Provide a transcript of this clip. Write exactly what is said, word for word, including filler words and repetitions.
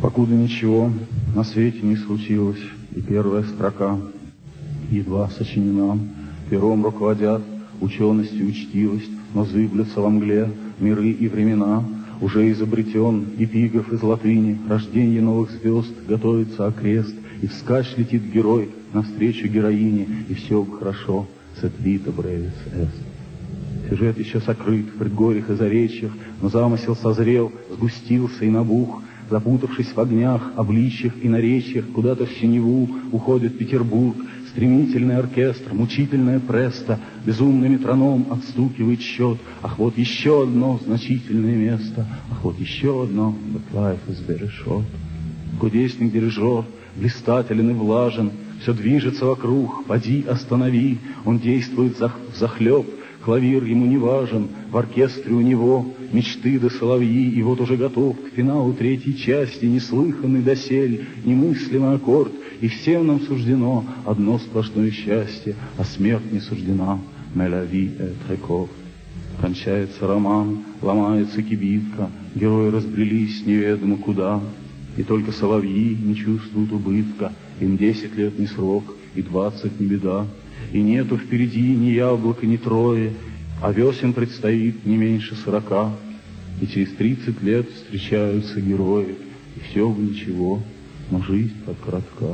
Покуда ничего на свете не случилось, и первая строка едва сочинена, пером руководят ученость и учтивость, но зыблются во мгле миры и времена. Уже изобретен эпиграф из латыни, рождение новых звезд, готовится окрест, и вскачь летит герой навстречу героине, и все бы хорошо, сет вита бревис эст. Сюжет еще сокрыт в предгорьях и заречьях, но замысел созрел, сгустился и набух. Запутавшись в огнях, обличьях и наречьях, куда-то в синеву уходит Петербург. Стремительный оркестр, мучительная преста, безумный метроном отстукивает счет. Ах, вот еще одно значительное место, ах, вот еще одно, but life is very short. Кудесник-дирижер, блистателен и влажен, все движется вокруг, поди останови, он действует взахлеб, клавир ему не важен, в оркестре у него мечты да соловьи, и вот уже готов к финалу третьей части, неслыханный досель, немыслимый аккорд, и всем нам суждено одно сплошное счастье, а смерть не суждена. Mais la vie est très courte. Кончается роман, ломается кибитка, герои разбрелись неведомо куда, и только соловьи не чувствуют убытка, им десять лет не срок, и двадцать не беда. И нету впереди ни яблока, ни трои, а весен предстоит не меньше сорока. И через тридцать лет встречаются герои, и все бы ничего, но жизнь так коротка.